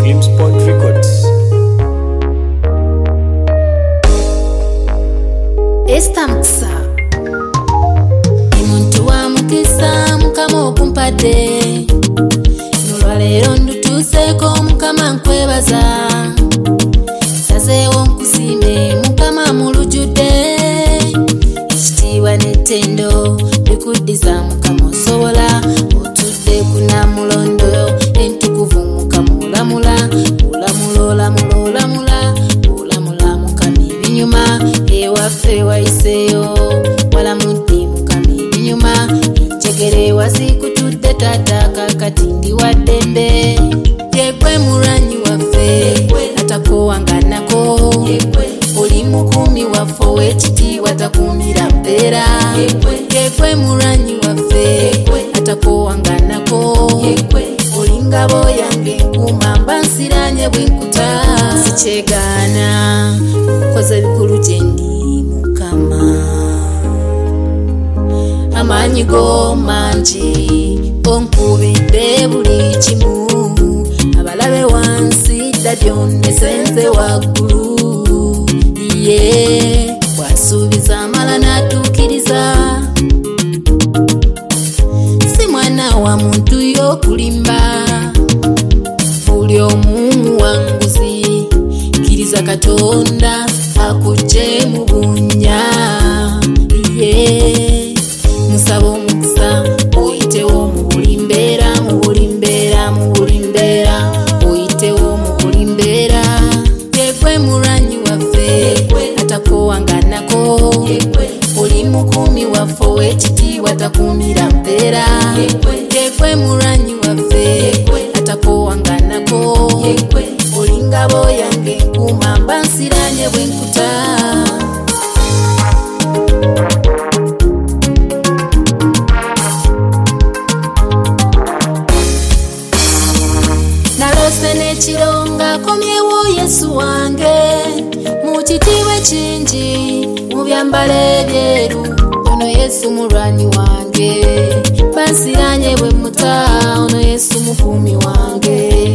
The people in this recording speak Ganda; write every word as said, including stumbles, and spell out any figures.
Slim Spot Records. Esta mukisa omuntu wa mukisa mukama okumpadde nolwaleero ndutuuseeko mukama nkwebaza sazeewo nkusiime mukama mulujjudde ekitiibwa n'ettendo bikuddiza mukama osobola otudde kunamulondo entukuvu mukama olamula olamula olamula olamula olamula mukama ebinyuma ewaffe wayiseeyo walamudde mukama ebinyuma enjegere wazikutudde taata kakati ndi waddembe yegwe mulwanyi waffe atakowangannako oli mukumi waffe ow'ekitiibwa takuumira mpeera yegwe mulwanyi waffe atakowangannako oli ngabo yange nkuuma mba nsiranye bwenkuta sikyegaana koze bikulu gye ndi mukama amaanyi go mangi onkubidde buli kimu abalabe wansi dda byonna esenze waggulu ye bwasuubiza amala n'atuukiriza si mwana wa muntu y'okulimba buli omu muwanguzi kkiriza katonda akugye mu bunnya ye musaba omukisa oyitewo mu buli mbeera mu buli mbeera mu buli mbeera oyitewo mu buli mbeera yegwe mulwanyi waffe atakowangannako oli mukumi waffe ow'ekitiibwa takuumira mpeera yegwe mulwanyi waffe atakowangannako oli ngabo yange nkuuma mba nsiranye bwenkuta nalose n'ekiro ng'akomyewo yesu wange mu kitiibwa kingi mu byambalo ebyeru ono yesu mulwanyi wange bansiranye bwe muta ono yesu mukuumi wange